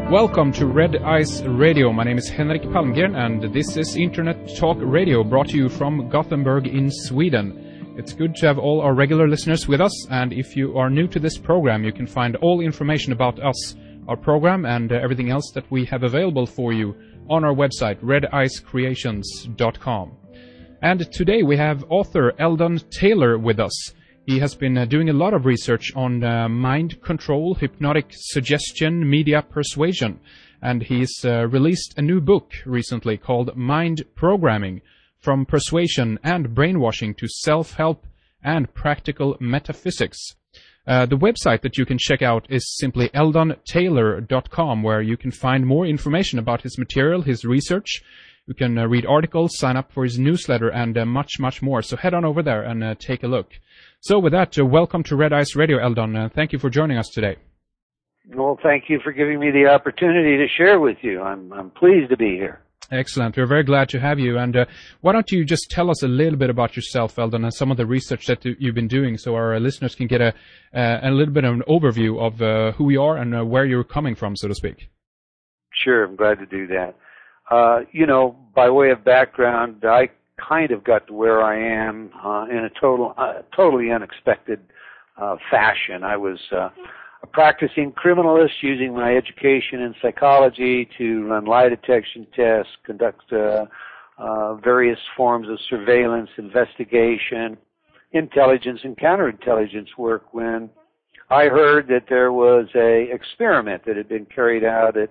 Welcome to Red Ice Radio. My name is Henrik Palmgren, and this is Internet Talk Radio, brought to you from Gothenburg in Sweden. It's good to have all our regular listeners with us, and if you are new to this program, you can find all information about us, our program, and everything else that we have available for you on our website, redicecreations.com. And today we have author Eldon Taylor with us. He has been doing a lot of research on mind control, hypnotic suggestion, media persuasion, and he's released a new book recently called Mind Programming, From Persuasion and Brainwashing to Self-Help and Practical Metaphysics. The website that you can check out is simply eldontaylor.com, where you can find more information about his material, his research. You can read articles, sign up for his newsletter, and much, much more. So head on over there and take a look. So with that, welcome to Red Ice Radio, Eldon. Thank you for joining us today. Well, thank you for giving me the opportunity to share with you. I'm pleased to be here. Excellent. We're very glad to have you. And why don't you just tell us a little bit about yourself, Eldon, and some of the research that you've been doing, so our listeners can get a little bit of an overview of who you are and where you're coming from, so to speak. Sure, I'm glad to do that. By way of background, I kind of got to where I am in a totally unexpected fashion. I was a practicing criminalist using my education in psychology to run lie detection tests, conduct various forms of surveillance, investigation, intelligence, and counterintelligence work when I heard that there was a experiment that had been carried out at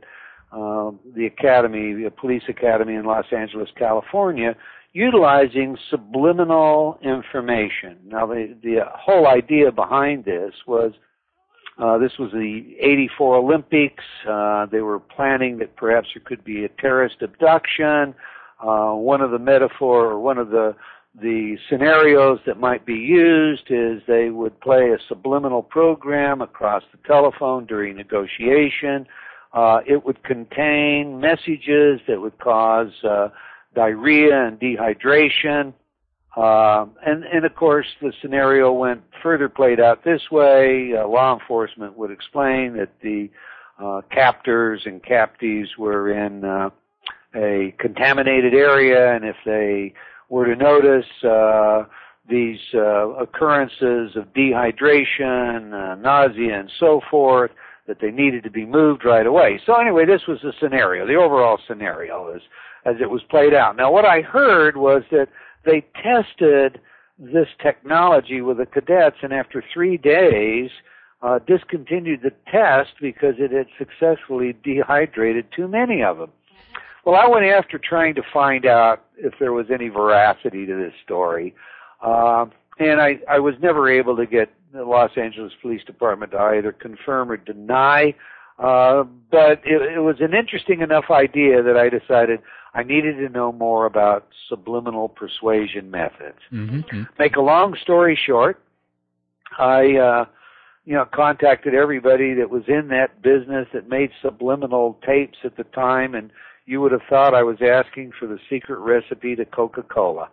the police academy in Los Angeles, California, utilizing subliminal information. Now, the whole idea behind this was the '84 Olympics. They were planning that perhaps there could be a terrorist abduction. One of the scenarios that might be used is they would play a subliminal program across the telephone during negotiation. It would contain messages that would cause diarrhea and dehydration. And of course, the scenario went further played out this way. Law enforcement would explain that the captors and captives were in a contaminated area, and if they were to notice these occurrences of dehydration, nausea, and so forth, that they needed to be moved right away. So anyway, this was the scenario, the overall scenario as it was played out. Now, what I heard was that they tested this technology with the cadets, and after 3 days, discontinued the test because it had successfully dehydrated too many of them. Well, I went after trying to find out if there was any veracity to this story, and I was never able to get the Los Angeles Police Department to either confirm or deny, but it was an interesting enough idea that I decided I needed to know more about subliminal persuasion methods. Mm-hmm. Make a long story short, I contacted everybody that was in that business that made subliminal tapes at the time, and you would have thought I was asking for the secret recipe to Coca-Cola.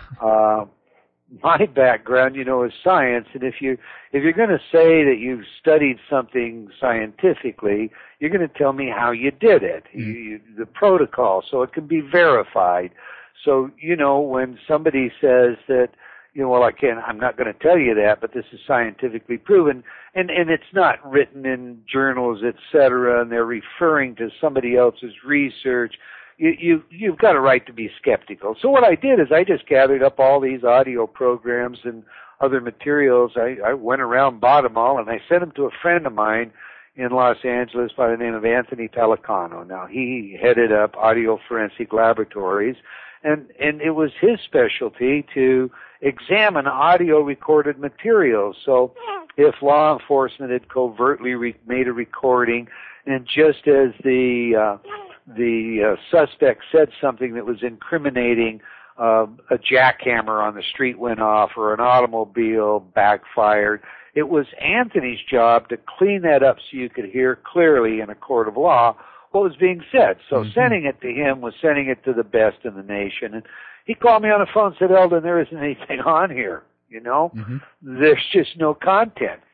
My background, is science, and if you're going to say that you've studied something scientifically, you're going to tell me how you did it, the protocol, so it can be verified. So, when somebody says that, I'm not going to tell you that, but this is scientifically proven, and it's not written in journals, etc., and they're referring to somebody else's research, you've got a right to be skeptical. So what I did is I just gathered up all these audio programs and other materials. I went around, bought them all, and I sent them to a friend of mine in Los Angeles by the name of Anthony Talicano. Now, he headed up Audio Forensic Laboratories, and it was his specialty to examine audio recorded materials. So if law enforcement had covertly made a recording, and just as the suspect said something that was incriminating, a jackhammer on the street went off or an automobile backfired, it was Anthony's job to clean that up so you could hear clearly in a court of law what was being said. So sending it to him was sending it to the best in the nation. And he called me on the phone and said, Eldon, there isn't anything on here, There's just no content.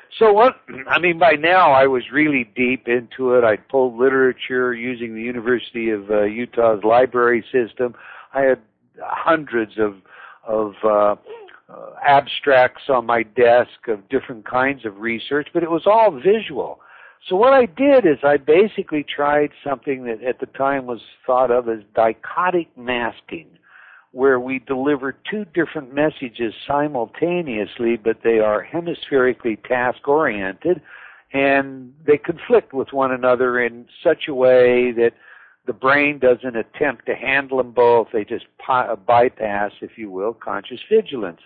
So by now I was really deep into it. I'd pulled literature using the University of Utah's library system. I had hundreds of abstracts on my desk of different kinds of research, but it was all visual. So what I did is I basically tried something that at the time was thought of as dichotic masking, where we deliver two different messages simultaneously, but they are hemispherically task-oriented, and they conflict with one another in such a way that the brain doesn't attempt to handle them both. They just bypass, if you will, conscious vigilance.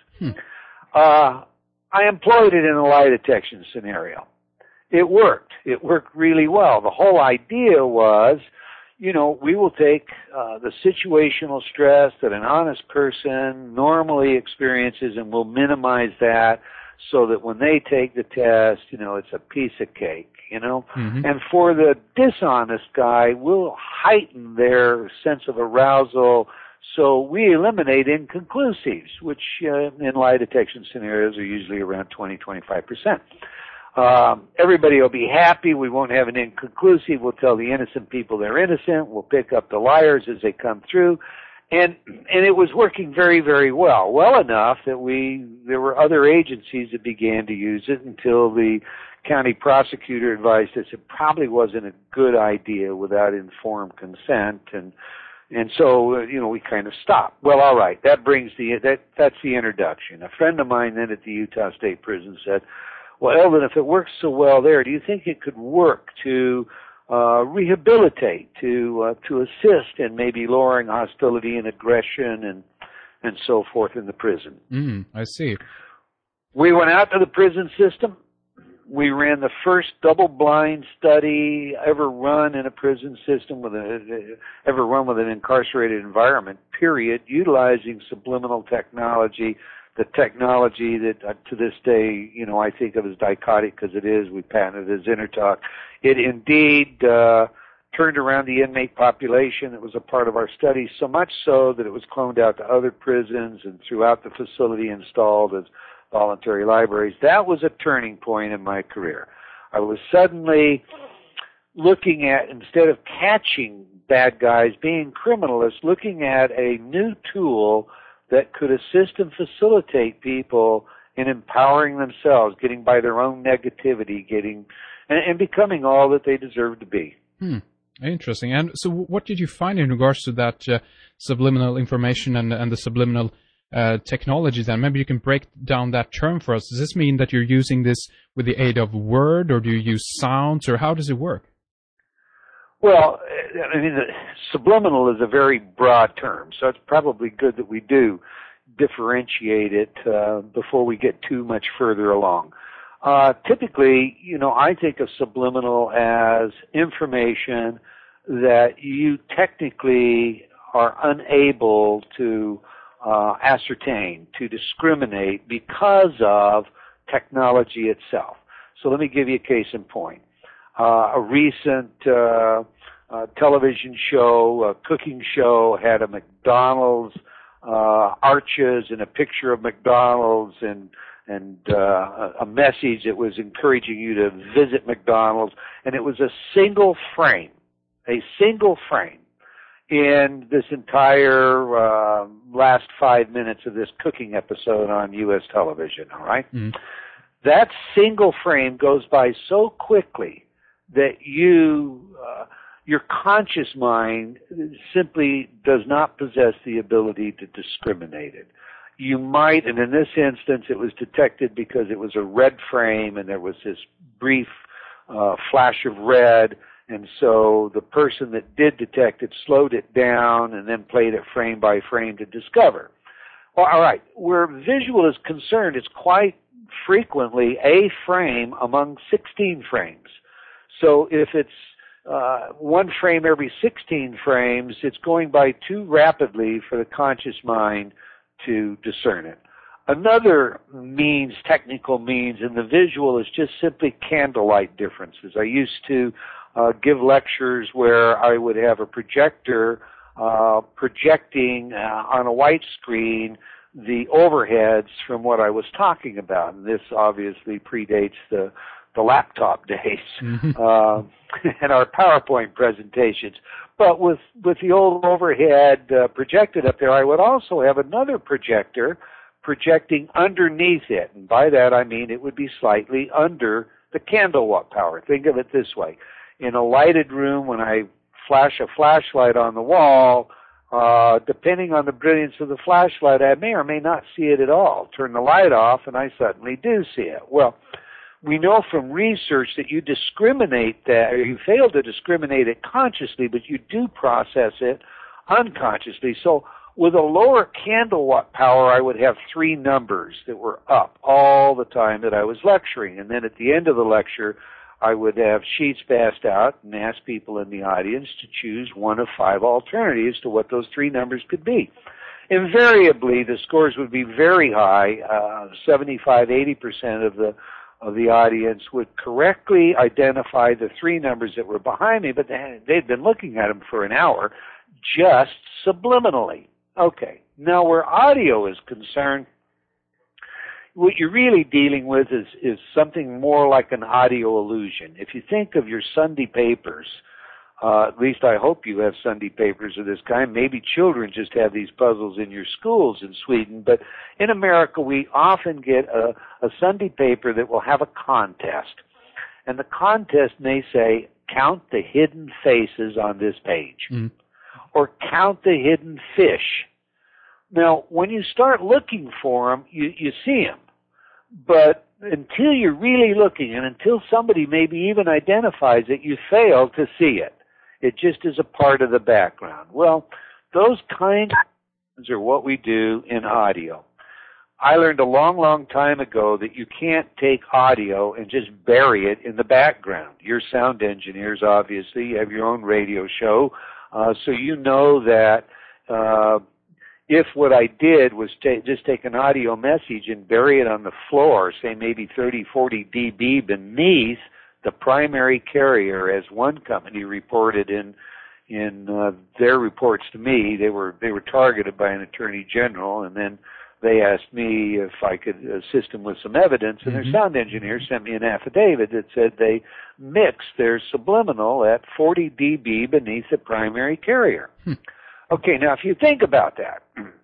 I employed it in a lie detection scenario. It worked. It worked really well. The whole idea was, we will take the situational stress that an honest person normally experiences, and we'll minimize that so that when they take the test, it's a piece of cake, Mm-hmm. And for the dishonest guy, we'll heighten their sense of arousal, so we eliminate inconclusives, which in lie detection scenarios are usually around 20-25%. Everybody will be happy. We won't have an inconclusive. We'll tell the innocent people they're innocent. We'll pick up the liars as they come through. And it was working very, very well. Well enough that there were other agencies that began to use it until the county prosecutor advised us it probably wasn't a good idea without informed consent. And so, we kind of stopped. Well, all right. That's the introduction. A friend of mine then at the Utah State Prison said, well, Eldon, if it works so well there, do you think it could work to rehabilitate, to assist in maybe lowering hostility and aggression and so forth in the prison? I see. We went out to the prison system. We ran the first double-blind study ever run in a prison system ever run with an incarcerated environment, period, utilizing subliminal technology. The technology that to this day, I think of as dichotic because it is. We patented it as InterTalk. It indeed turned around the inmate population that was a part of our study, so much so that it was cloned out to other prisons and throughout the facility installed as voluntary libraries. That was a turning point in my career. I was suddenly looking at, instead of catching bad guys being criminalists, looking at a new tool that could assist and facilitate people in empowering themselves, getting by their own negativity, and becoming all that they deserve to be. Interesting. And so what did you find in regards to that subliminal information and the subliminal technology then? Maybe you can break down that term for us. Does this mean that you're using this with the aid of word, or do you use sounds, or how does it work? Well, subliminal is a very broad term, so it's probably good that we do differentiate it before we get too much further along. Typically, I think of subliminal as information that you technically are unable to ascertain, to discriminate because of technology itself. So let me give you a case in point. A recent television show, a cooking show, had a McDonald's arches and a picture of McDonald's and a message that was encouraging you to visit McDonald's, and it was a single frame in this entire last 5 minutes of this cooking episode on U.S. television, all right? That single frame goes by so quickly that your conscious mind simply does not possess the ability to discriminate it. You might, and in this instance it was detected because it was a red frame and there was this brief flash of red, and so the person that did detect it slowed it down and then played it frame by frame to discover. Well, all right, where visual is concerned, it's quite frequently a frame among 16 frames. So if it's one frame every 16 frames, it's going by too rapidly for the conscious mind to discern it. Another technical means in the visual is just simply candlelight differences. I used to give lectures where I would have a projector projecting on a white screen the overheads from what I was talking about. And this obviously predates the laptop days and our PowerPoint presentations. But with the old overhead projected up there, I would also have another projector projecting underneath it. And by that I mean it would be slightly under the candle watt power. Think of it this way. In a lighted room, when I flash a flashlight on the wall, depending on the brilliance of the flashlight, I may or may not see it at all. Turn the light off and I suddenly do see it. Well, we know from research that you discriminate that, or you fail to discriminate it consciously, but you do process it unconsciously. So with a lower candle watt power, I would have 3 numbers that were up all the time that I was lecturing. And then at the end of the lecture, I would have sheets passed out and ask people in the audience to choose one of 5 alternatives to what those 3 numbers could be. Invariably, the scores would be very high. 75-80% of the audience would correctly identify the 3 numbers that were behind me, but they'd been looking at them for an hour just subliminally. Okay, now where audio is concerned, what you're really dealing with is something more like an audio illusion. If you think of your Sunday papers, at least I hope you have Sunday papers of this kind. Maybe children just have these puzzles in your schools in Sweden. But in America, we often get a Sunday paper that will have a contest. And the contest may say, count the hidden faces on this page. Or count the hidden fish. Now, when you start looking for them, you see them. But until you're really looking and until somebody maybe even identifies it, you fail to see it. It just is a part of the background. Well, those kinds of things are what we do in audio. I learned a long, long time ago that you can't take audio and just bury it in the background. You're sound engineers, obviously. You have your own radio show. So you know that if what I did was just take an audio message and bury it on the floor, say maybe 30, 40 dB beneath the primary carrier, as one company reported in their reports to me, they were targeted by an attorney general, and then they asked me if I could assist them with some evidence, and their sound engineer sent me an affidavit that said they mixed their subliminal at 40 dB beneath the primary carrier. Okay, now if you think about that,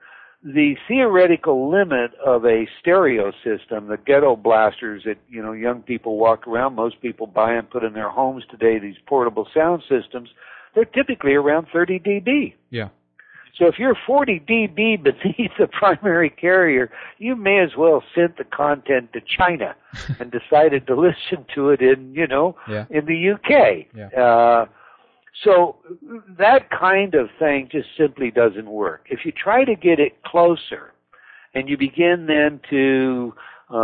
the theoretical limit of a stereo system, the ghetto blasters that, young people walk around, most people buy and put in their homes today, these portable sound systems, they're typically around 30 dB. Yeah. So if you're 40 dB beneath the primary carrier, you may as well send the content to China and decided to listen to it in, in the UK. Yeah. So that kind of thing just simply doesn't work. If you try to get it closer and you begin then to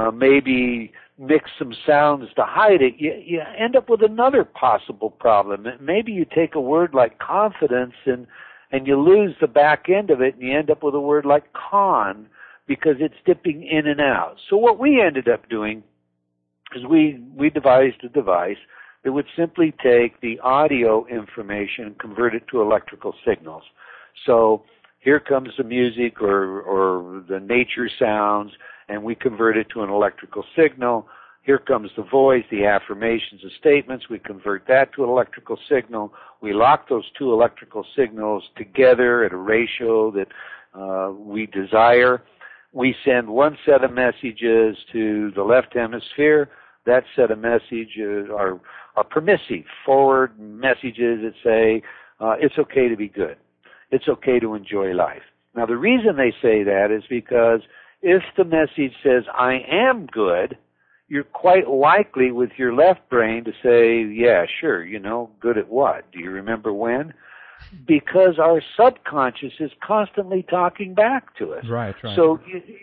maybe mix some sounds to hide it, you end up with another possible problem. Maybe you take a word like confidence and you lose the back end of it and you end up with a word like con because it's dipping in and out. So what we ended up doing is we devised a device that would simply take the audio information and convert it to electrical signals. So here comes the music or the nature sounds, and we convert it to an electrical signal. Here comes the voice, the affirmations, the statements. We convert that to an electrical signal. We lock those 2 electrical signals together at a ratio that we desire. We send one set of messages to the left hemisphere. That set of messages are permissive, forward messages that say, it's okay to be good. It's okay to enjoy life. Now, the reason they say that is because if the message says, I am good, you're quite likely with your left brain to say, yeah, sure, good at what? Do you remember when? Because our subconscious is constantly talking back to us. Right. So,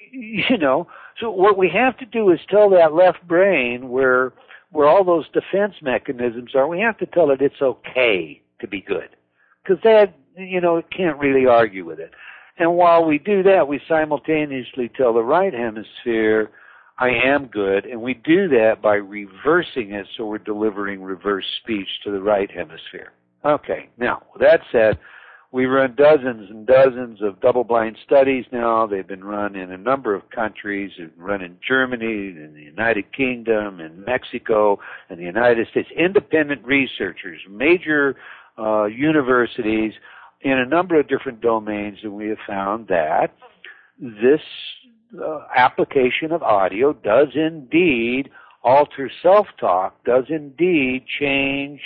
so what we have to do is tell that left brain where all those defense mechanisms are, we have to tell it it's okay to be good. Because that, it can't really argue with it. And while we do that, we simultaneously tell the right hemisphere, I am good, and we do that by reversing it so we're delivering reverse speech to the right hemisphere. Okay, now, with that said, We run dozens and dozens of double-blind studies now. They've been run in a number of countries. They've been run in Germany, in the United Kingdom, in Mexico, and the United States. Independent researchers, major universities in a number of different domains, and we have found that this application of audio does indeed alter self-talk, does indeed change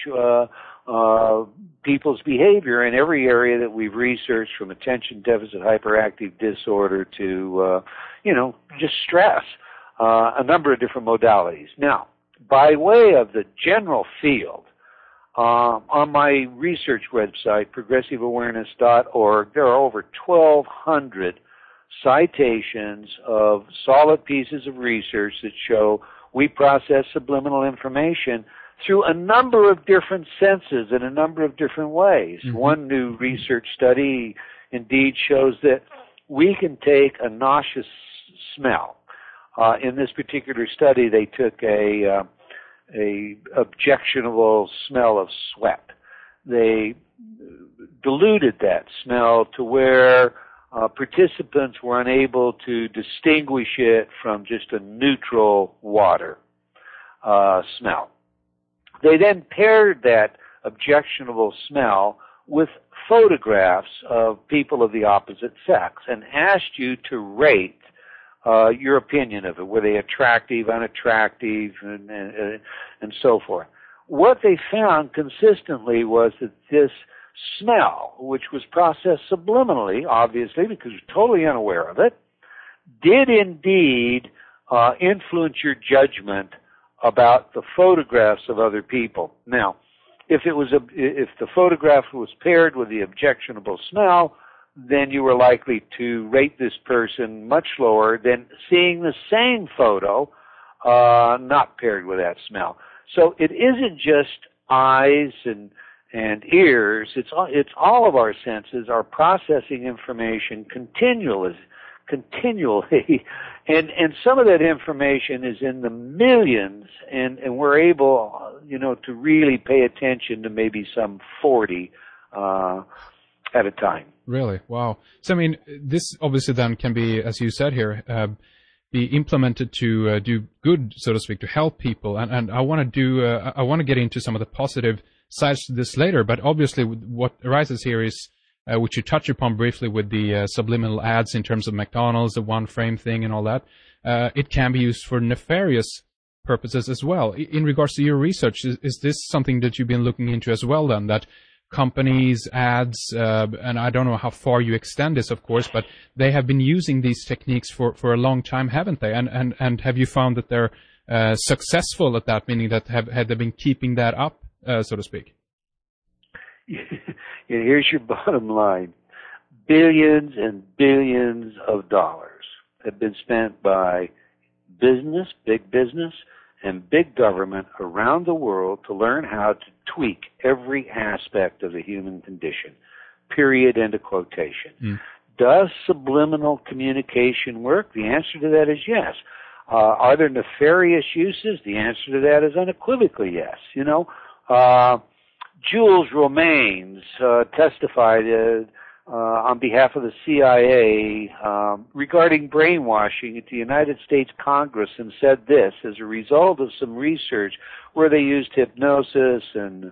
people's behavior in every area that we've researched, from attention deficit hyperactive disorder to, just stress, a number of different modalities. Now, by way of the general field, on my research website, progressiveawareness.org, there are over 1,200 citations of solid pieces of research that show we process subliminal information through a number of different senses in a number of different ways. Mm-hmm. One new research study indeed shows that we can take a nauseous smell. In this particular study, they took a objectionable smell of sweat. They diluted that smell to where participants were unable to distinguish it from just a neutral water smell. They then paired that objectionable smell with photographs of people of the opposite sex and asked you to rate your opinion of it. Were they attractive, unattractive, and so forth? What they found consistently was that this smell, which was processed subliminally, obviously, because you're totally unaware of it, did indeed influence your judgment about the photographs of other people. Now, if the photograph was paired with the objectionable smell, then you were likely to rate this person much lower than seeing the same photo not paired with that smell. So it isn't just eyes and ears. It's all of our senses are processing information continually, and some of that information is in the millions, and we're able, to really pay attention to maybe some 40 at a time. Really? Wow. So, this obviously then can be, as you said here, be implemented to do good, so to speak, to help people. And I want to get into some of the positive sides to this later, but obviously what arises here is, which you touch upon briefly with the subliminal ads in terms of McDonald's, the one frame thing and all that, it can be used for nefarious purposes as well. In regards to your research, is this something that you've been looking into as well then, that companies, ads, and I don't know how far you extend this, of course, but they have been using these techniques for a long time, haven't they? And have you found that they're successful at that, meaning that have they been keeping that up, so to speak? Here's your bottom line. Billions and billions of dollars have been spent by business, big business, and big government around the world to learn how to tweak every aspect of the human condition. Period. End of quotation. Mm. Does subliminal communication work? The answer to that is yes. Are there nefarious uses? The answer to that is unequivocally yes. Jules Romains testified on behalf of the CIA regarding brainwashing at the United States Congress and said this: as a result of some research where they used hypnosis and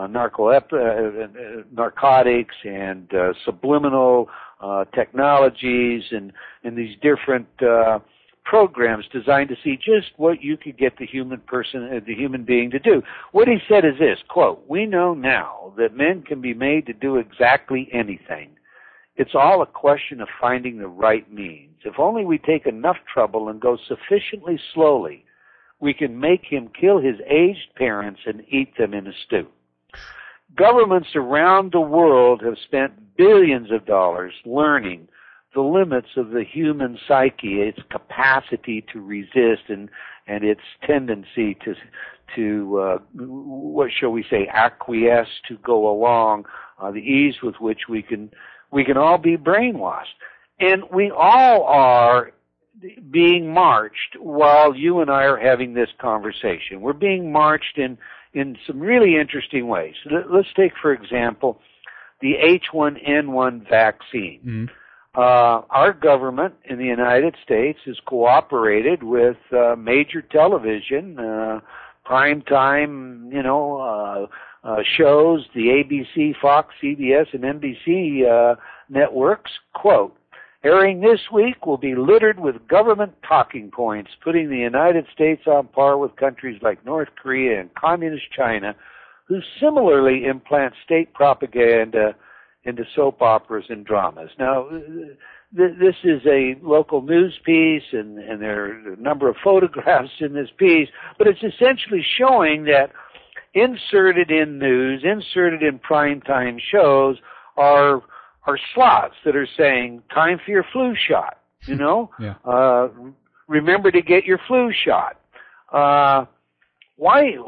narcotics and subliminal technologies and these different programs designed to see just what you could get the human being to do. What he said is this, quote, "We know now that men can be made to do exactly anything. It's all a question of finding the right means. If only we take enough trouble and go sufficiently slowly, we can make him kill his aged parents and eat them in a stew." Governments around the world have spent billions of dollars learning the limits of the human psyche, its capacity to resist and its tendency to what shall we say, acquiesce, to go along, the ease with which we can all be brainwashed. And we all are being marched while you and I are having this conversation. We're being marched in some really interesting ways. Let's take, for example, the H1N1 vaccine. Mm. Our government in the United States has cooperated with major television, primetime, shows, the ABC, Fox, CBS, and NBC networks. Quote, airing this week will be littered with government talking points, putting the United States on par with countries like North Korea and Communist China, who similarly implant state propaganda into soap operas and dramas. Now, this is a local news piece, and there are a number of photographs in this piece, but it's essentially showing that inserted in news, inserted in primetime shows are slots that are saying, time for your flu shot, Yeah. Remember to get your flu shot. Why?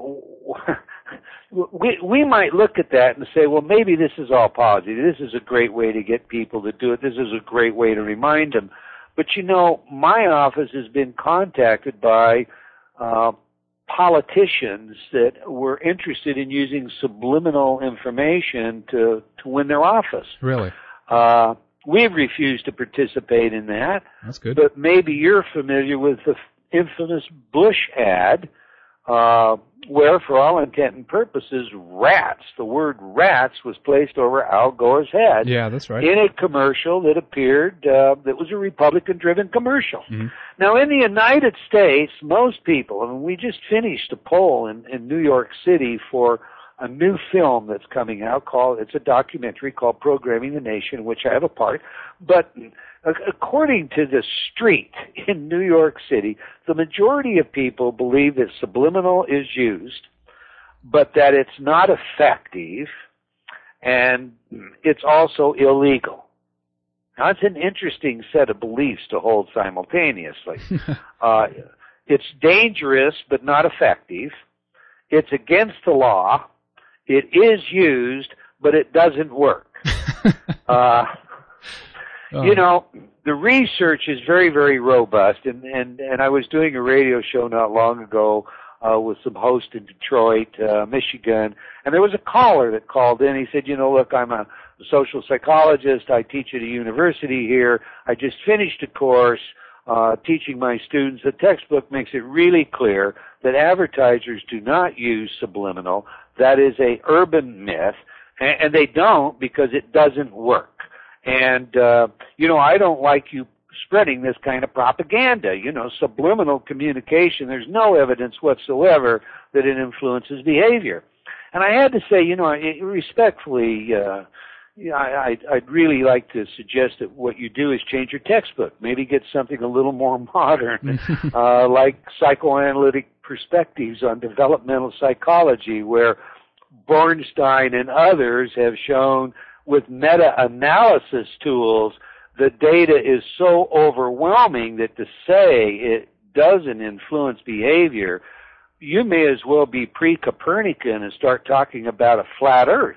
We might look at that and say, well, maybe this is all positive. This is a great way to get people to do it. This is a great way to remind them. But my office has been contacted by politicians that were interested in using subliminal information to win their office. Really? We've refused to participate in that. That's good. But maybe you're familiar with the infamous Bush ad, where, for all intent and purposes, rats, the word rats, was placed over Al Gore's head. Yeah, that's right. In a commercial that appeared, that was a Republican-driven commercial. Mm-hmm. Now, in the United States, most people, we just finished a poll in New York City for a new film that's coming out it's a documentary called Programming the Nation, in which I have a part. But according to the street in New York City, the majority of people believe that subliminal is used, but that it's not effective, and it's also illegal. Now, it's an interesting set of beliefs to hold simultaneously. It's dangerous, but not effective. It's against the law. It is used, but it doesn't work. The research is very, very robust, and I was doing a radio show not long ago with some hosts in Detroit, Michigan, and there was a caller that called in. He said, look, I'm a social psychologist. I teach at a university here. I just finished a course teaching my students. The textbook makes it really clear that advertisers do not use subliminal. That is a urban myth, and they don't because it doesn't work. And, I don't like you spreading this kind of propaganda. Subliminal communication, there's no evidence whatsoever that it influences behavior. And I had to say, respectfully, I'd really like to suggest that what you do is change your textbook. Maybe get something a little more modern, like Psychoanalytic Perspectives on Developmental Psychology, where Bornstein and others have shown with meta-analysis tools, the data is so overwhelming that to say it doesn't influence behavior, you may as well be pre-Copernican and start talking about a flat Earth.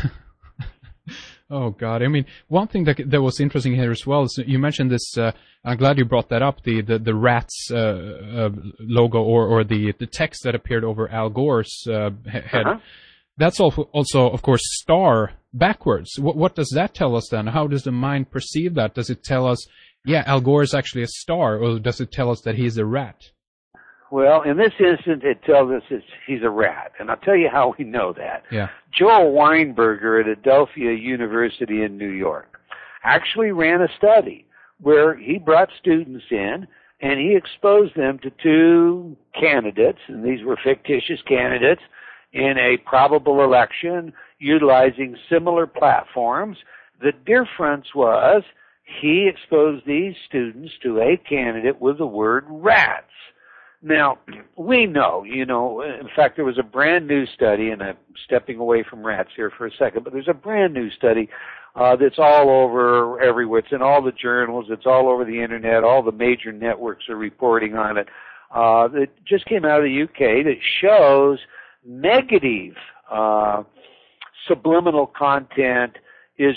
Oh, God. One thing that was interesting here as well is you mentioned this, I'm glad you brought that up, the rats logo or the text that appeared over Al Gore's head. Uh-huh. That's also, of course, star backwards. What does that tell us then? How does the mind perceive that? Does it tell us, Al Gore is actually a star, or does it tell us that he's a rat? Well, in this instance, it tells us he's a rat, and I'll tell you how we know that. Yeah. Joel Weinberger at Adelphia University in New York actually ran a study where he brought students in, and he exposed them to two candidates, and these were fictitious candidates, in a probable election utilizing similar platforms. The difference was he exposed these students to a candidate with the word rats. Now, we know, in fact, there was a brand new study, and I'm stepping away from rats here for a second, but there's a brand new study that's all over everywhere. It's in all the journals. It's all over the Internet. All the major networks are reporting on it. It just came out of the UK that shows negative subliminal content is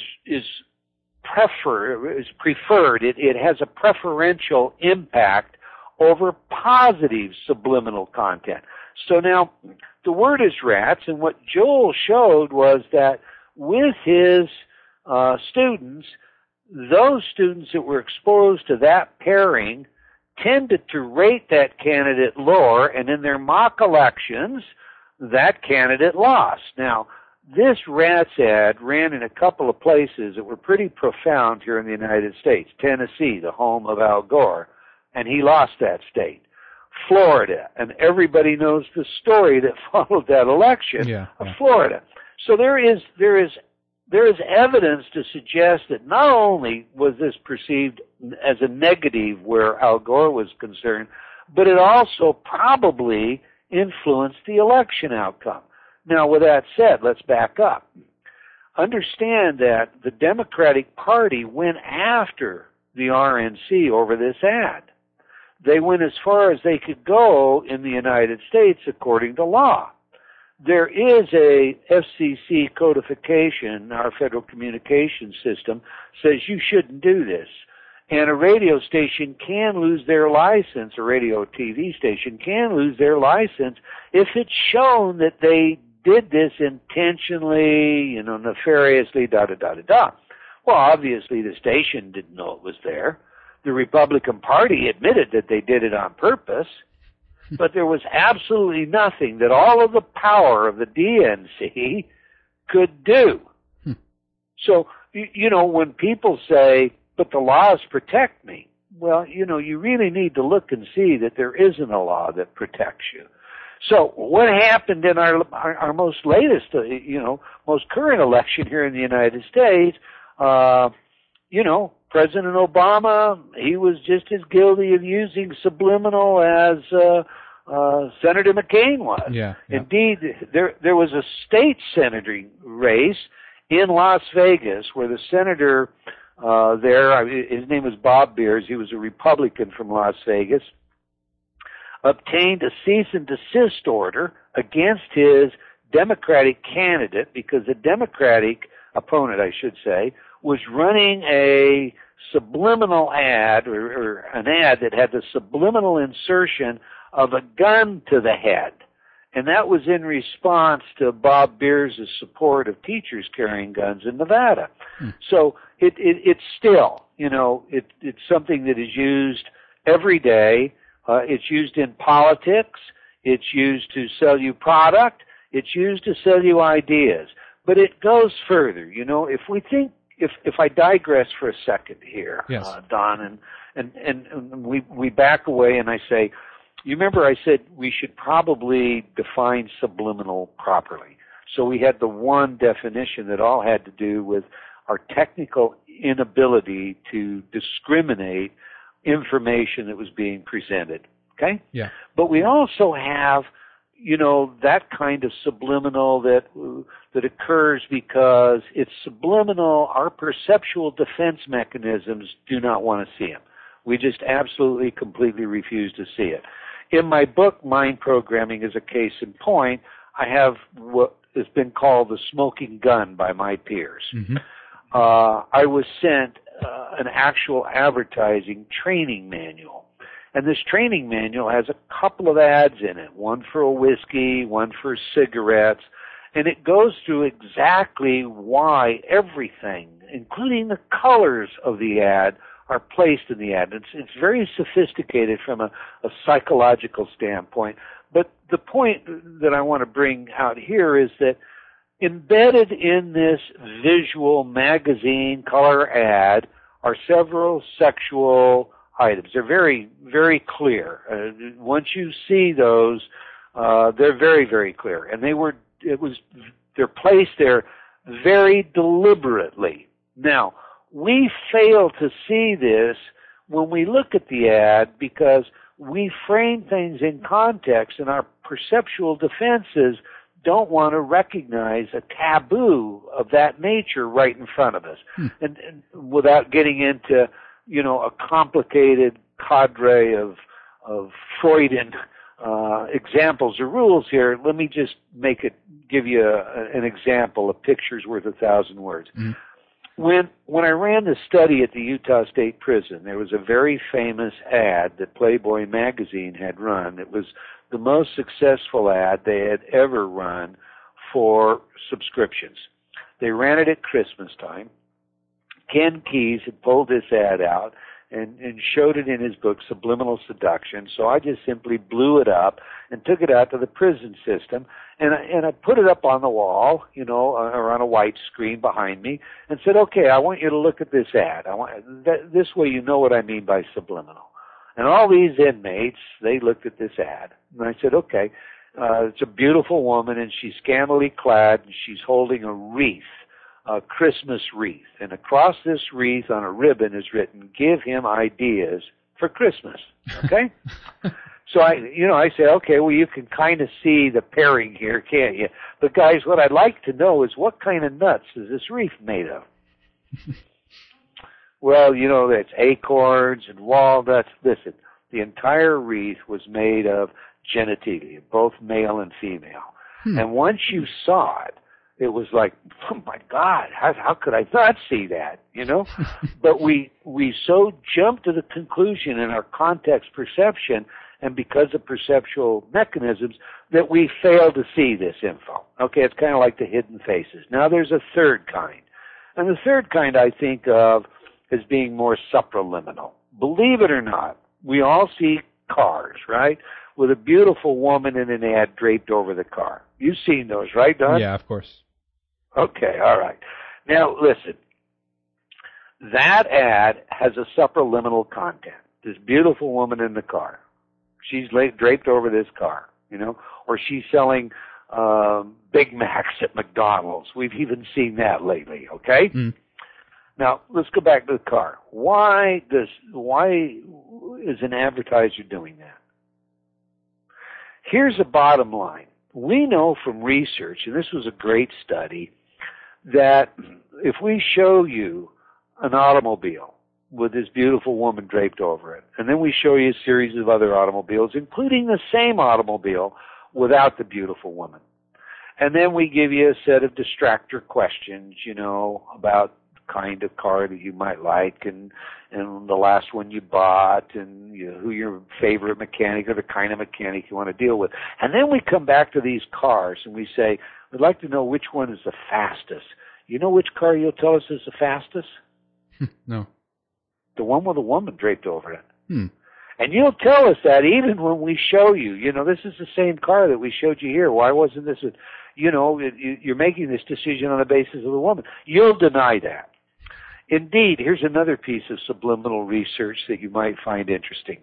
preferred. It has a preferential impact over positive subliminal content. So now the word is rats, and what Joel showed was that with his students, those students that were exposed to that pairing tended to rate that candidate lower, and in their mock elections, that candidate lost. Now, this RATS ad ran in a couple of places that were pretty profound here in the United States. Tennessee, the home of Al Gore, and he lost that state. Florida, and everybody knows the story that followed that election of Florida. So there is evidence to suggest that not only was this perceived as a negative where Al Gore was concerned, but it also probably influenced the election outcome. Now, with that said, let's back up. Understand that the Democratic Party went after the RNC over this ad. They went as far as they could go in the United States according to law. There is a FCC codification, our Federal Communications System, says you shouldn't do this. And a radio station can lose their license, a radio TV station can lose their license if it's shown that they did this intentionally, nefariously, da-da-da-da-da. Well, obviously the station didn't know it was there. The Republican Party admitted that they did it on purpose, but there was absolutely nothing that all of the power of the DNC could do. So, when people say, but the laws protect me, well, you really need to look and see that there isn't a law that protects you. So what happened in our most latest, most current election here in the United States, President Obama, he was just as guilty of using subliminal as Senator McCain was. Yeah. Indeed, there was a state senator race in Las Vegas where the senator his name was Bob Beers, he was a Republican from Las Vegas, obtained a cease and desist order against his Democratic candidate because the Democratic opponent, I should say, was running a subliminal ad or an ad that had the subliminal insertion of a gun to the head. And that was in response to Bob Beers' support of teachers carrying guns in Nevada. So it's still, it's something that is used every day. It's used in politics. It's used to sell you product. It's used to sell you ideas. But it goes further. If we think, if I digress for a second here, yes. Don, and we back away and I say, you remember I said we should probably define subliminal properly. So we had the one definition that all had to do with our technical inability to discriminate information that was being presented. Okay? Yeah. But we also have, that kind of subliminal that occurs because it's subliminal. Our perceptual defense mechanisms do not want to see them. We just absolutely, completely refuse to see it. In my book, Mind Programming is a case in point. I have what has been called the smoking gun by my peers. Mm-hmm. I was sent an actual advertising training manual. And this training manual has a couple of ads in it, one for a whiskey, one for cigarettes, and it goes through exactly why everything, including the colors of the ad, are placed in the ad. It's very sophisticated from a psychological standpoint. But the point that I want to bring out here is that embedded in this visual magazine color ad are several sexual items. They're very, very clear. Once you see those, they're very, very clear. And they're placed there very deliberately. Now, we fail to see this when we look at the ad because we frame things in context and our perceptual defenses don't want to recognize a taboo of that nature right in front of us. And without getting into, a complicated cadre of Freudian examples or rules here, let me just give you an example. A picture's worth 1,000 words. When I ran the study at the Utah State Prison, there was a very famous ad that Playboy magazine had run. It was the most successful ad they had ever run for subscriptions. They ran it at Christmas time. Ken Keyes had pulled this ad out and showed it in his book, Subliminal Seduction. So I just simply blew it up and took it out to the prison system, and I put it up on the wall, or on a white screen behind me, and said, okay, I want you to look at this ad. This way you know what I mean by subliminal. And all these inmates, they looked at this ad, and I said, okay, it's a beautiful woman, and she's scantily clad, and she's holding a wreath, a Christmas wreath. And across this wreath on a ribbon is written, give him ideas for Christmas. Okay? So I say, okay, well, you can kind of see the pairing here, can't you? But guys, what I'd like to know is what kind of nuts is this wreath made of? Well, that's acorns and walnuts. Listen, the entire wreath was made of genitalia, both male and female. And once you saw it, it was like, oh my God, how could I not see that, But we so jumped to the conclusion in our context perception, and because of perceptual mechanisms, that we fail to see this info. Okay, it's kind of like the hidden faces. Now there's a third kind. And the third kind I think of as being more supraliminal. Believe it or not, we all see cars, right? With a beautiful woman in an ad draped over the car. You've seen those, right, Don? Yeah, of course. Okay, all right. Now, listen. That ad has a supraliminal content. This beautiful woman in the car. She's draped over this car, or she's selling Big Macs at McDonald's. We've even seen that lately, okay? Mm. Now, let's go back to the car. Why is an advertiser doing that? Here's the bottom line. We know from research, and this was a great study, that if we show you an automobile with this beautiful woman draped over it, and then we show you a series of other automobiles, including the same automobile without the beautiful woman, and then we give you a set of distractor questions, about the kind of car that you might like, and the last one you bought, and who your favorite mechanic or the kind of mechanic you want to deal with. And then we come back to these cars and we say, we'd like to know which one is the fastest. You know which car you'll tell us is the fastest? No. The one with a woman draped over it. And you'll tell us that even when we show you, this is the same car that we showed you here. Why wasn't this you're making this decision on the basis of the woman. You'll deny that. Indeed, here's another piece of subliminal research that you might find interesting.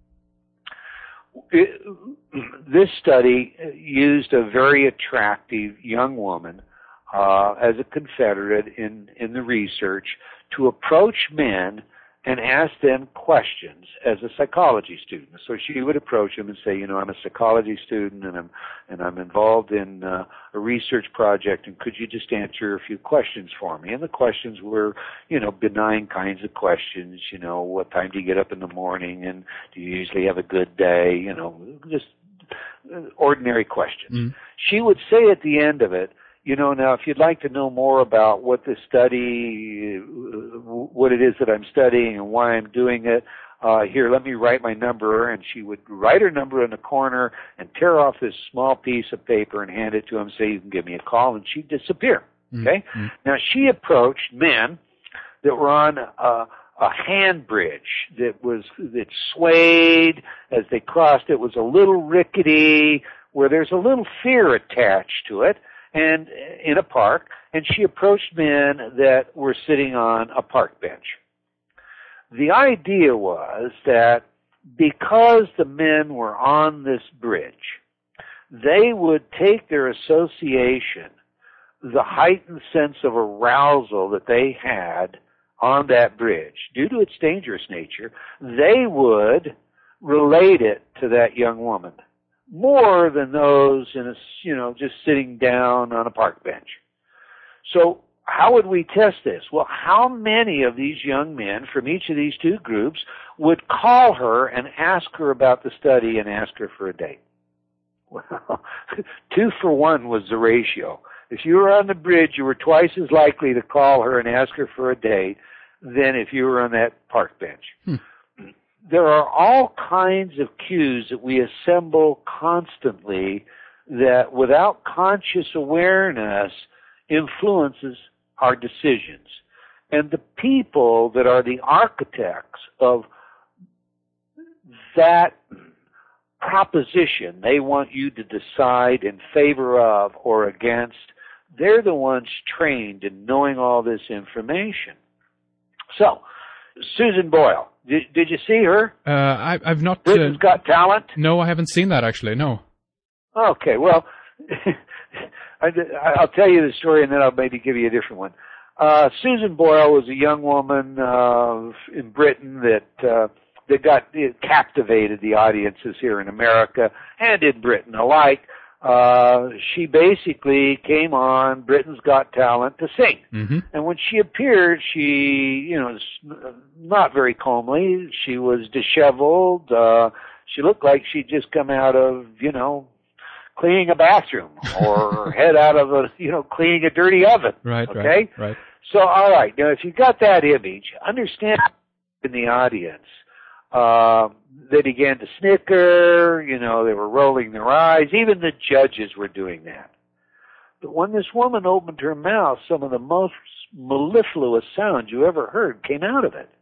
This study used a very attractive young woman as a confederate in the research to approach men and ask them questions as a psychology student. So she would approach them and say, I'm a psychology student and I'm involved in a research project, and could you just answer a few questions for me? And the questions were, benign kinds of questions, what time do you get up in the morning, and do you usually have a good day, just ordinary questions. Mm. She would say at the end of it, now if you'd like to know more about what this study, what it is that I'm studying and why I'm doing it, here, let me write my number. And she would write her number in the corner and tear off this small piece of paper and hand it to him, say, you can give me a call, and she'd disappear. Okay? Mm-hmm. Now she approached men that were on a hand bridge that swayed as they crossed. It was a little rickety, where there's a little fear attached to it, and in a park, and she approached men that were sitting on a park bench. The idea was that because the men were on this bridge, they would take their association, the heightened sense of arousal that they had on that bridge, due to its dangerous nature, they would relate it to that young woman more than those just sitting down on a park bench. So how would we test this? Well, how many of these young men from each of these two groups would call her and ask her about the study and ask her for a date? Well, 2 for 1 was the ratio. If you were on the bridge, you were twice as likely to call her and ask her for a date than if you were on that park bench. There are all kinds of cues that we assemble constantly that without conscious awareness, influences our decisions. And the people that are the architects of that proposition they want you to decide in favor of or against, they're the ones trained in knowing all this information. So, Susan Boyle, did you see her? I've not... Britain's Got Talent? No, I haven't seen that, actually, no. Okay, well, I'll tell you the story and then I'll maybe give you a different one. Susan Boyle was a young woman in Britain that captivated the audiences here in America and in Britain alike. She basically came on Britain's Got Talent to sing. Mm-hmm. And when she appeared, she, not very comely. She was disheveled. She looked like she'd just come out of, cleaning a bathroom or head out of cleaning a dirty oven. Right, okay? Right. So, all right. Now, if you got that image, understand in the audience, they began to snicker, they were rolling their eyes. Even the judges were doing that. But when this woman opened her mouth, some of the most mellifluous sounds you ever heard came out of it.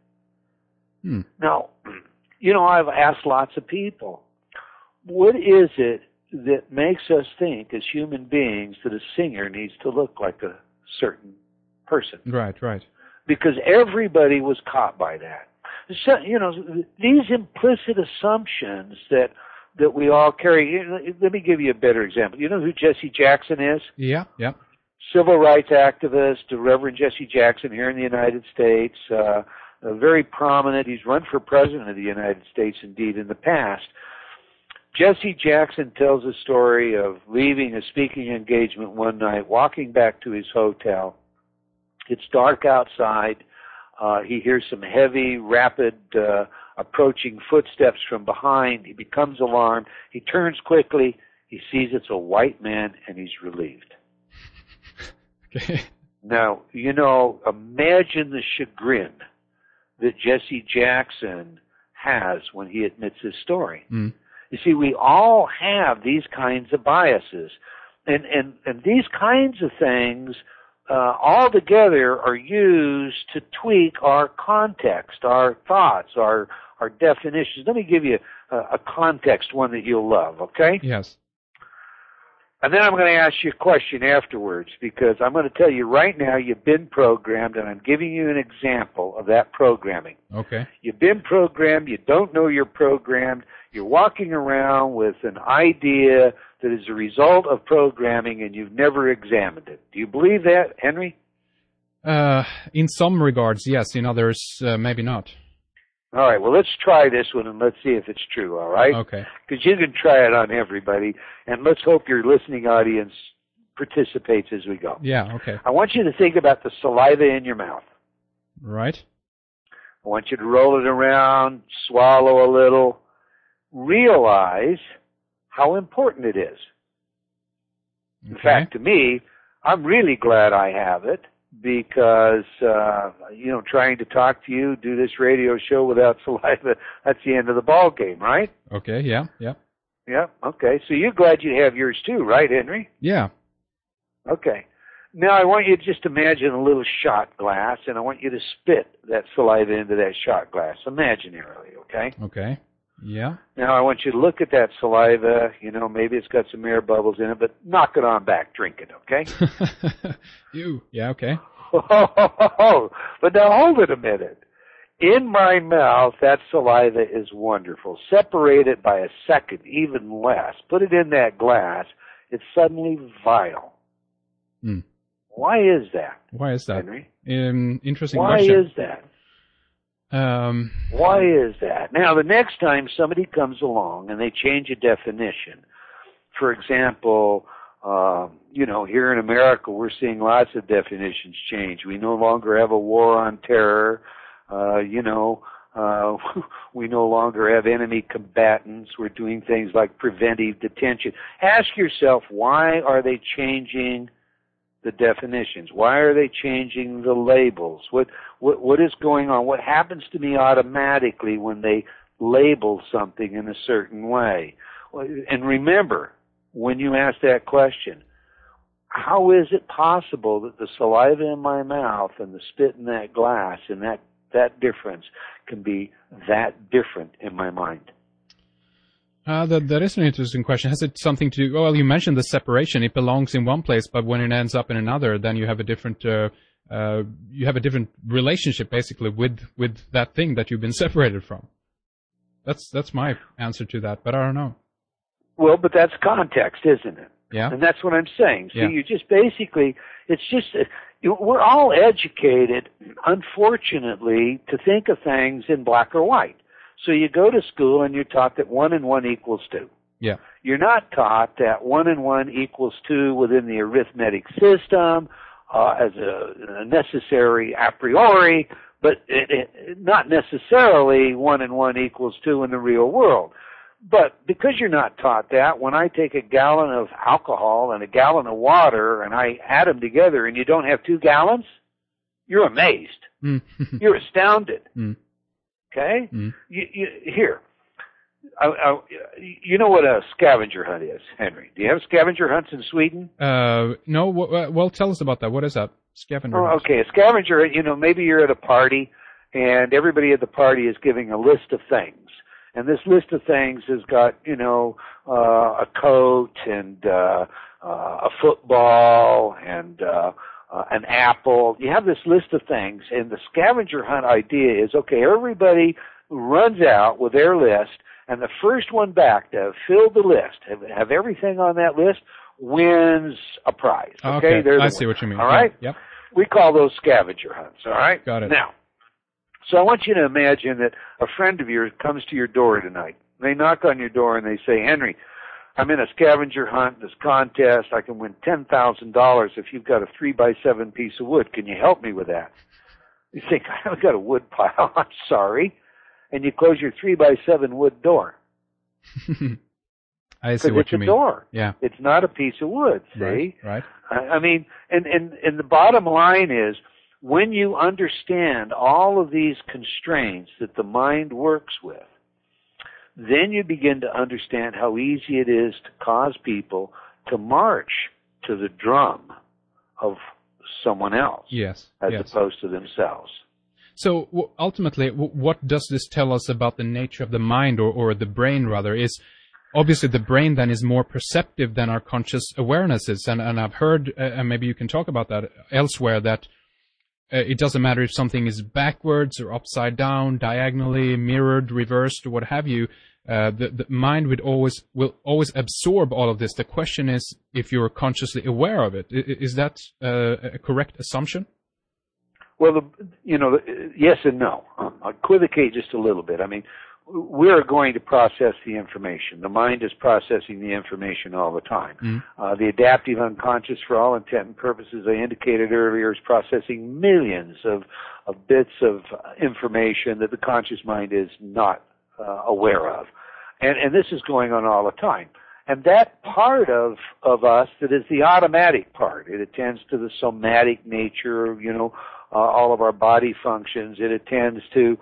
Now, I've asked lots of people, what is it that makes us think as human beings that a singer needs to look like a certain person? Right. Because everybody was caught by that. So, these implicit assumptions that we all carry. Let me give you a better example. You know who Jesse Jackson is? Yeah. Civil rights activist, Reverend Jesse Jackson here in the United States. Very prominent. He's run for president of the United States, indeed, in the past. Jesse Jackson tells a story of leaving a speaking engagement one night, walking back to his hotel. It's dark outside. He hears some heavy, rapid, approaching footsteps from behind. He becomes alarmed. He turns quickly. He sees it's a white man, and he's relieved. Okay. Now, imagine the chagrin that Jesse Jackson has when he admits his story. You see, we all have these kinds of biases. And these kinds of things all together are used to tweak our context, our thoughts, our definitions. Let me give you a context one that you'll love, okay? Yes. And then I'm going to ask you a question afterwards, because I'm going to tell you right now you've been programmed, and I'm giving you an example of that programming. Okay. You've been programmed. You don't know you're programmed. You're walking around with an idea that is a result of programming, and you've never examined it. Do you believe that, Henry? In some regards, yes. In others, maybe not. All right, well, let's try this one, and let's see if it's true, all right? Okay. Because you can try it on everybody, and let's hope your listening audience participates as we go. Yeah, okay. I want you to think about the saliva in your mouth. Right. I want you to roll it around, swallow a little, realize how important it is. Okay. In fact, to me, I'm really glad I have it, because, trying to talk to you, do this radio show without saliva, that's the end of the ball game, right? Okay, yeah. Yeah, okay. So you're glad you have yours too, right, Henry? Yeah. Okay. Now I want you to just imagine a little shot glass, and I want you to spit that saliva into that shot glass, imaginarily, okay? Okay. Yeah. Now I want you to look at that saliva, maybe it's got some air bubbles in it, but knock it on back, drink it, okay? Ew. Yeah, okay. But now hold it a minute. In my mouth, that saliva is wonderful. Separate it by a second, even less. Put it in that glass. It's suddenly vile. Why is that? Why is that? Henry? Interesting Why question. Why is that? Why is that? Now, the next time somebody comes along and they change a definition, for example, here in America, we're seeing lots of definitions change. We no longer have a war on terror. We no longer have enemy combatants. We're doing things like preventive detention. Ask yourself, why are they changing the definitions? Why are they changing the labels? What is going on? What happens to me automatically when they label something in a certain way? And remember, when you ask that question, how is it possible that the saliva in my mouth and the spit in that glass and that difference can be that different in my mind? That is an interesting question. Has it something to do? Well, you mentioned the separation. It belongs in one place, but when it ends up in another, then you have a different relationship basically with that thing that you've been separated from. That's my answer to that, but I don't know. Well, but that's context, isn't it? Yeah. And that's what I'm saying. So yeah. you just basically, it's just, we're all educated, unfortunately, to think of things in black or white. So you go to school and you're taught that 1 and 1 equals 2. Yeah. You're not taught that 1 and 1 equals 2 within the arithmetic system as a necessary a priori, but not necessarily 1 and 1 equals 2 in the real world. But because you're not taught that, when I take a gallon of alcohol and a gallon of water and I add them together and you don't have 2 gallons, you're amazed. You're astounded. Okay? Here, you know what a scavenger hunt is, Henry? Do you have scavenger hunts in Sweden? No. Well, tell us about that. What is that? Scavenger hunt. Okay, a scavenger, maybe you're at a party and everybody at the party is giving a list of things. And this list of things has got, a coat and a football and an apple. You have this list of things, and the scavenger hunt idea is, okay, everybody runs out with their list, and the first one back to fill the list, have everything on that list, wins a prize. Okay, I see what you mean. All right? Yep. We call those scavenger hunts, all right? Got it. Now, so I want you to imagine that a friend of yours comes to your door tonight. They knock on your door and they say, Henry, I'm in a scavenger hunt, this contest. I can win $10,000 if you've got a 3x7 piece of wood. Can you help me with that? You think, I haven't got a wood pile. I'm sorry. And you close your 3x7 wood door. I see what you mean. It's a door. Yeah. It's not a piece of wood, see? Right. I mean, and the bottom line is, when you understand all of these constraints that the mind works with, then you begin to understand how easy it is to cause people to march to the drum of someone else as opposed to themselves. So ultimately, what does this tell us about the nature of the mind or the brain, rather? Is obviously the brain then is more perceptive than our conscious awareness is. And I've heard, and maybe you can talk about that elsewhere, that it doesn't matter if something is backwards or upside down, diagonally, mirrored, reversed, or what have you. The mind will always absorb all of this. The question is if you're consciously aware of it. Is that a correct assumption? Well, yes and no. I'll equivocate just a little bit. I mean, we're going to process the information. The mind is processing the information all the time. The adaptive unconscious, for all intent and purposes, I indicated earlier, is processing millions of bits of information that the conscious mind is not aware of. And this is going on all the time. And that part of us that is the automatic part, it attends to the somatic nature of, all of our body functions. It attends to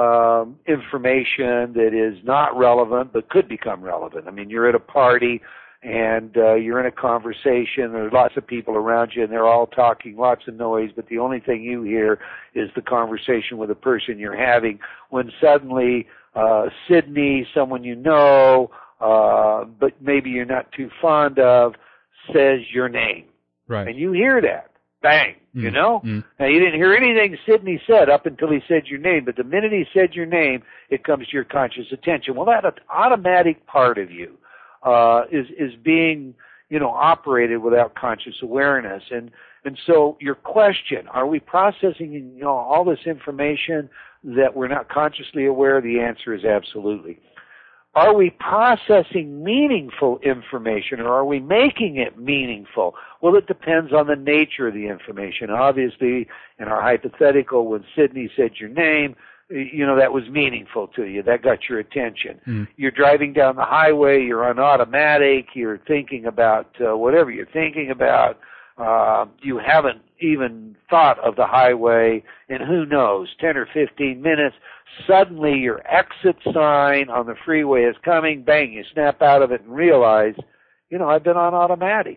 information that is not relevant but could become relevant. I mean, you're at a party and you're in a conversation. There's lots of people around you and they're all talking, lots of noise, but the only thing you hear is the conversation with the person you're having when suddenly Sydney, someone you know, but maybe you're not too fond of, says your name. Right. And you hear that. Bang. Now, you didn't hear anything Sidney said up until he said your name, but the minute he said your name, it comes to your conscious attention. Well, that automatic part of you is being, operated without conscious awareness. And so your question, are we processing, all this information that we're not consciously aware? The answer is absolutely. Are we processing meaningful information, or are we making it meaningful? Well, it depends on the nature of the information. Obviously, in our hypothetical, when Sydney said your name, that was meaningful to you. That got your attention. You're driving down the highway, you're on automatic, you're thinking about whatever you're thinking about. You haven't even thought of the highway in, who knows, 10 or 15 minutes. Suddenly your exit sign on the freeway is coming. Bang, you snap out of it and realize, I've been on automatic.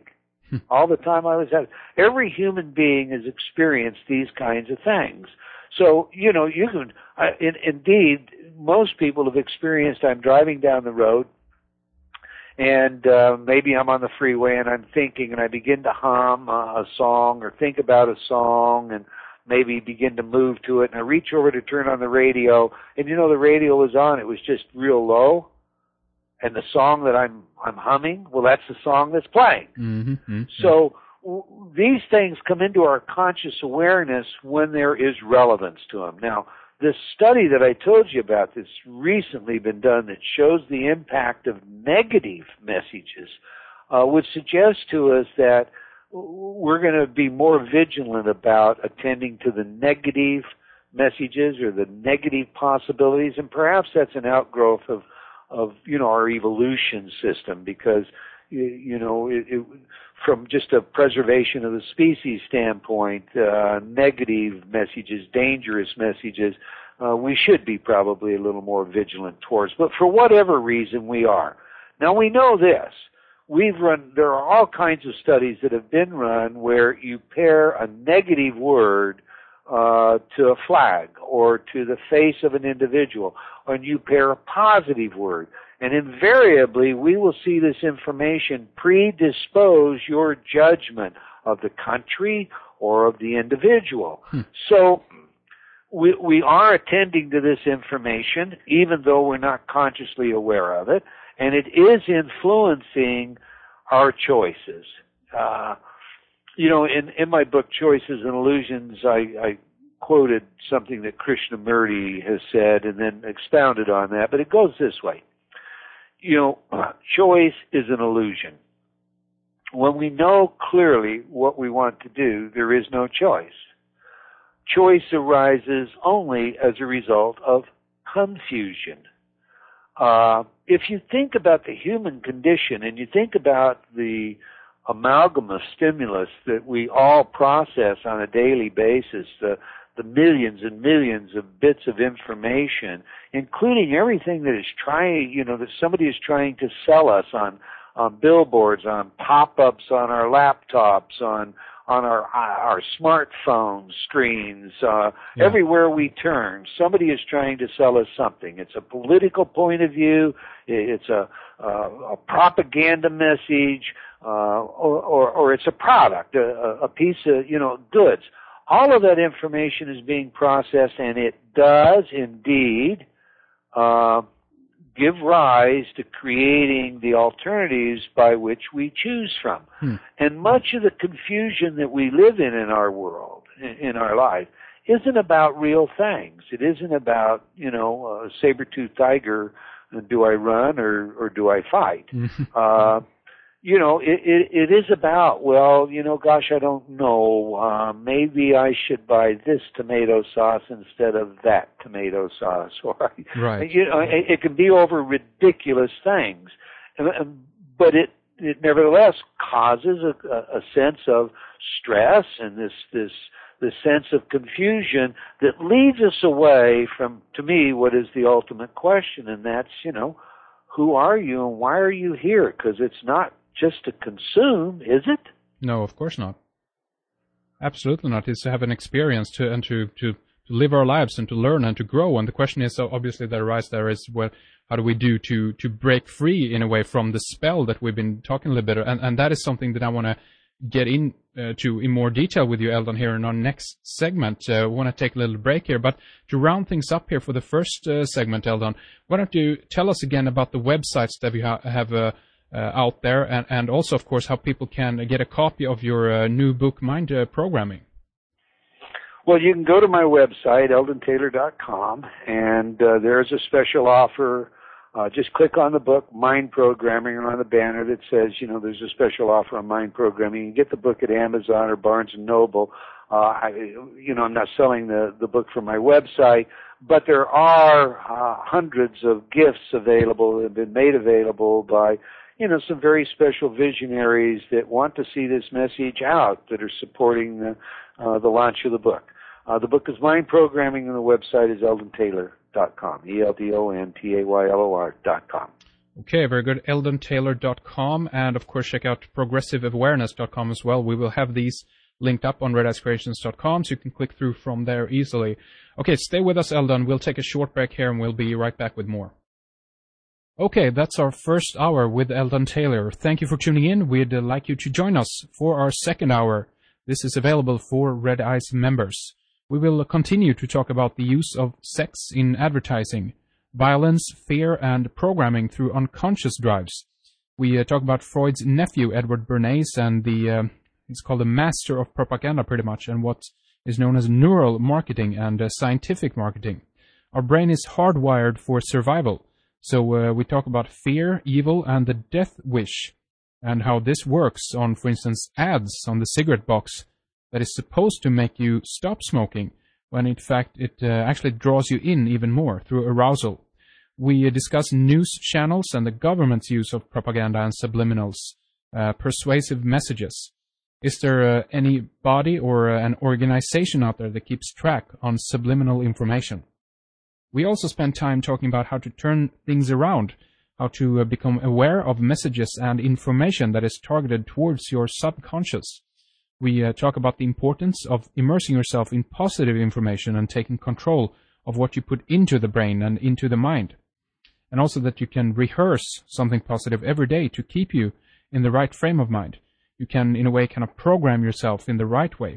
All the time I was having. Every human being has experienced these kinds of things. So, you can, indeed, most people have experienced, I'm driving down the road, and maybe I'm on the freeway and I'm thinking, and I begin to hum a song or think about a song and maybe begin to move to it, and I reach over to turn on the radio, and the radio was on. It was just real low, and the song that I'm humming, well, that's the song that's playing. Mm-hmm. So these things come into our conscious awareness when there is relevance to them. Now, this study that I told you about that's recently been done that shows the impact of negative messages would suggest to us that we're going to be more vigilant about attending to the negative messages or the negative possibilities, and perhaps that's an outgrowth of our evolution system, because from just a preservation of the species standpoint, negative messages, dangerous messages, we should be probably a little more vigilant towards. But for whatever reason, we are. Now, we know this. There are all kinds of studies that have been run where you pair a negative word to a flag or to the face of an individual, and you pair a positive word. And invariably, we will see this information predispose your judgment of the country or of the individual. So we are attending to this information, even though we're not consciously aware of it, and it is influencing our choices. In my book, Choices and Illusions, I quoted something that Krishnamurti has said and then expounded on that, but it goes this way. Choice is an illusion. When we know clearly what we want to do, there is no choice. Choice arises only as a result of confusion. If you think about the human condition and you think about the amalgam of stimulus that we all process on a daily basis, the millions and millions of bits of information, including everything that is that somebody is trying to sell us on billboards, on pop-ups on our laptops, on our smartphone screens, everywhere we turn, somebody is trying to sell us something. It's a political point of view, it's a propaganda message, or it's a product, a piece of, goods. All of that information is being processed, and it does indeed give rise to creating the alternatives by which we choose from. And much of the confusion that we live in our world, in our life, isn't about real things. It isn't about, a saber-toothed tiger, do I run or do I fight? It is about, gosh, I don't know, maybe I should buy this tomato sauce instead of that tomato sauce. Or, right. It can be over ridiculous things. But it nevertheless causes a sense of stress and this sense of confusion that leads us away from, to me, what is the ultimate question, and that's, who are you and why are you here? Because it's not just to consume, is it? No, of course not. Absolutely not. It's to have an experience to live our lives and to learn and to grow. And the question is, obviously, that arises there is, well, how do we do to break free in a way from the spell that we've been talking a little bit, and that is something that I want to get into in more detail with you, Eldon, here in our next segment. We want to take a little break here, but to round things up here for the first segment, Eldon, why don't you tell us again about the websites that you have out there, and also, of course, how people can get a copy of your new book, Mind Programming. Well, you can go to my website, eldontaylor.com, and there's a special offer. Just click on the book, Mind Programming, or on the banner that says, there's a special offer on Mind Programming. You can get the book at Amazon or Barnes & Noble. I'm not selling the book from my website, but there are hundreds of gifts available that have been made available by some very special visionaries that want to see this message out, that are supporting the launch of the book. The book is Mind Programming, and the website is eldontaylor.com, ELDONTAYLOR.com. Okay, very good. EldonTaylor.com, and of course check out ProgressiveAwareness.com as well. We will have these linked up on RedIceCreations.com, so you can click through from there easily. Okay, stay with us, Eldon. We'll take a short break here, and we'll be right back with more. Okay, that's our first hour with Eldon Taylor. Thank you for tuning in. We'd like you to join us for our second hour. This is available for Red Ice members. We will continue to talk about the use of sex in advertising, violence, fear, and programming through unconscious drives. We talk about Freud's nephew, Edward Bernays, and he's called the master of propaganda pretty much, and what is known as neural marketing and scientific marketing. Our brain is hardwired for survival. So we talk about fear, evil, and the death wish, and how this works on, for instance, ads on the cigarette box that is supposed to make you stop smoking, when in fact it actually draws you in even more through arousal. We discuss news channels and the government's use of propaganda and subliminals, persuasive messages. Is there any body or an organization out there that keeps track on subliminal information? We also spend time talking about how to turn things around, how to become aware of messages and information that is targeted towards your subconscious. We talk about the importance of immersing yourself in positive information and taking control of what you put into the brain and into the mind. And also that you can rehearse something positive every day to keep you in the right frame of mind. You can, in a way, kind of program yourself in the right way.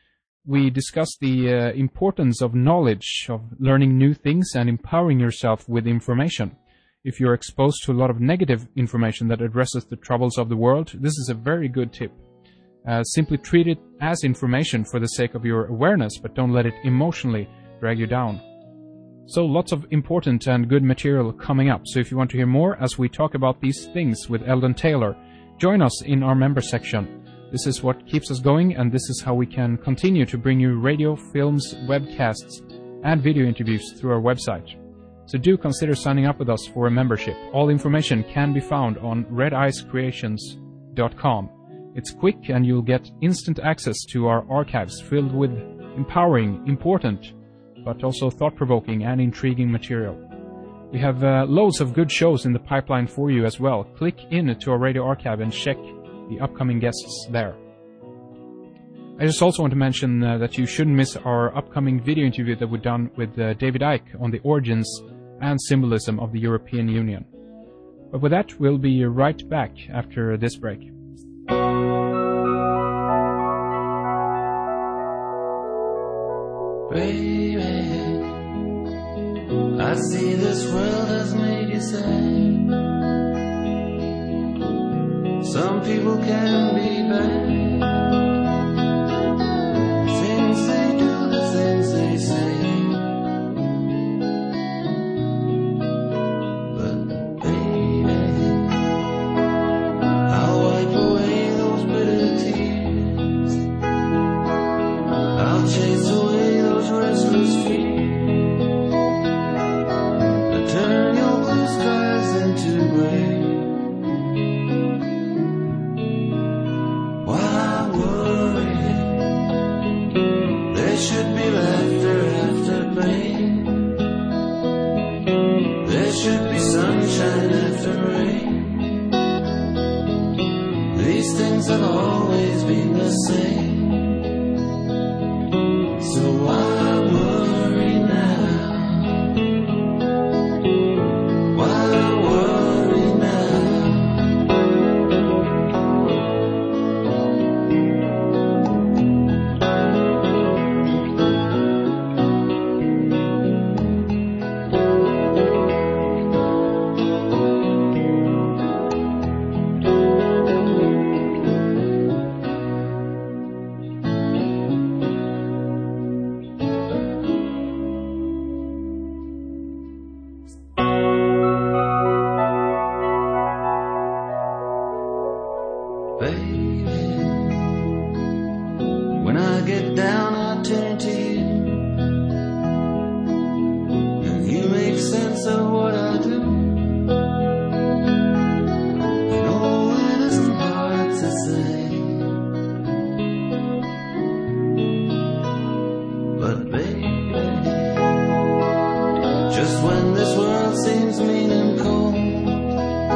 We discuss the importance of knowledge, of learning new things and empowering yourself with information. If you're exposed to a lot of negative information that addresses the troubles of the world, this is a very good tip. Simply treat it as information for the sake of your awareness, but don't let it emotionally drag you down. So lots of important and good material coming up. So if you want to hear more as we talk about these things with Eldon Taylor, join us in our member section. This is what keeps us going, and this is how we can continue to bring you radio, films, webcasts, and video interviews through our website. So do consider signing up with us for a membership. All information can be found on redicecreations.com. It's quick, and you'll get instant access to our archives filled with empowering, important, but also thought-provoking and intriguing material. We have loads of good shows in the pipeline for you as well. Click in to our radio archive and check the upcoming guests there. I just also want to mention that you shouldn't miss our upcoming video interview that we've done with David Icke on the origins and symbolism of the European Union. But with that, we'll be right back after this break. Baby, I see this world has made you sad. Some people can be bad. Things they do, the things they say. But baby, I'll wipe away those bitter tears. I'll chase away those restless feet. Turn your blue skies into gray. Should be laughter after pain. There should be sunshine after rain. These things have always been the same. So why worry now? Why worry now? Just when this world seems mean and cold,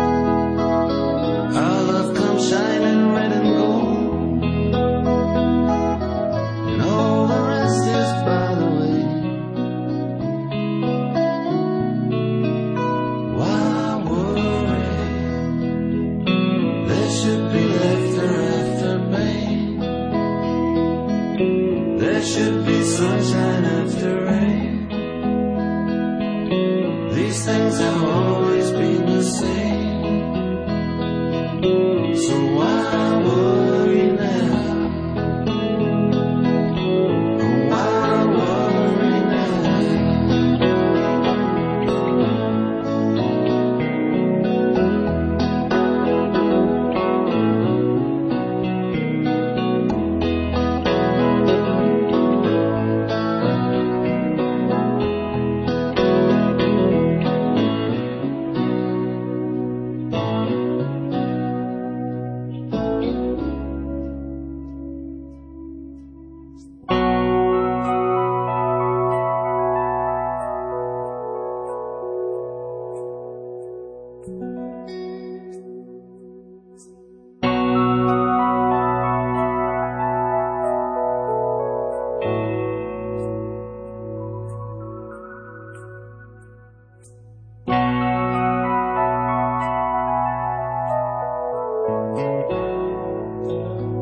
worry now? Why worry now?